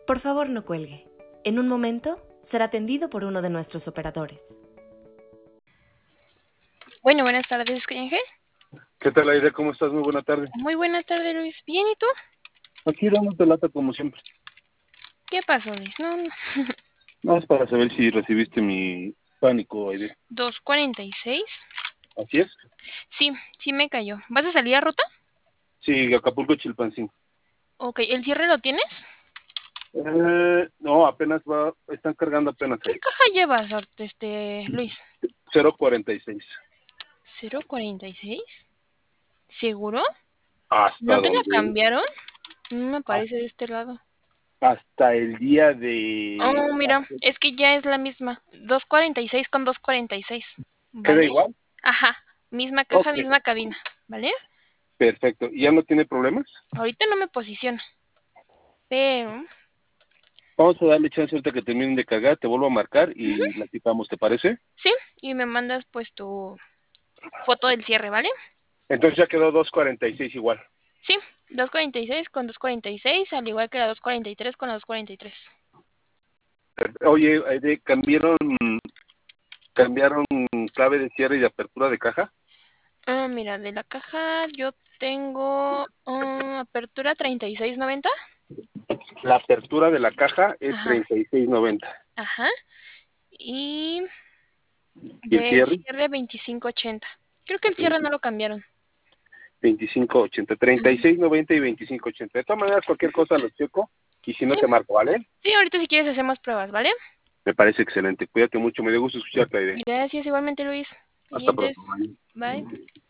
Por favor, no cuelgue. En un momento será atendido por uno de nuestros operadores. Bueno, buenas tardes, Ángel. ¿Qué tal, Aide? ¿Cómo estás? Muy buena tarde. Muy buena tarde, Luis. Bien, ¿y tú? Aquí dándote lata como siempre. ¿Qué pasó, Luis? No. No, es para saber si recibiste mi pánico, Aide. 2:46. ¿Así es? Sí me cayó. ¿Vas a salir a ruta? Sí, Acapulco, Chilpancingo. Ok, ¿el cierre lo tienes? No, apenas están cargando apenas. ¿Qué caja llevas, Luis? 046. ¿0:46? ¿Seguro? ¿Hasta ¿No te la dónde? cambiaron? No me parece de este lado. Hasta el día de... Oh, mira, es que ya es la misma. 2:46 con 2:46. ¿Queda ¿Vale? igual? Ajá, misma caja, Ok, misma cabina. ¿Vale? perfecto. ¿Y ya no tiene problemas? Ahorita no me posiciona. Pero, Vamos a darle chance ahorita que terminen de cargar, te vuelvo a marcar y la quitamos, ¿te parece? sí, y me mandas pues tu foto del cierre, ¿vale? Entonces ya quedó 246 igual. Sí, 2:46 con 2:46, al igual que la 2:43 con la 2:43. Oye, Aide, ¿cambiaron clave de cierre y de apertura de caja? Ah, mira, de la caja yo tengo apertura 36.90. La apertura de la caja es Ajá, 36.90. ajá. Y ¿Y el del cierre? cierre 25.80. Creo que el cierre no lo cambiaron. 25.80. Ujú. 36.90 y 25.80. De todas maneras, cualquier cosa lo checo y si no Sí, te marco, ¿vale? sí, ahorita si quieres hacemos pruebas, ¿vale? Me parece excelente. Cuídate mucho. Me dio gusto escucharte, Aide. Gracias, igualmente Luis. Hasta Pendientes. pronto. Bye. Bye.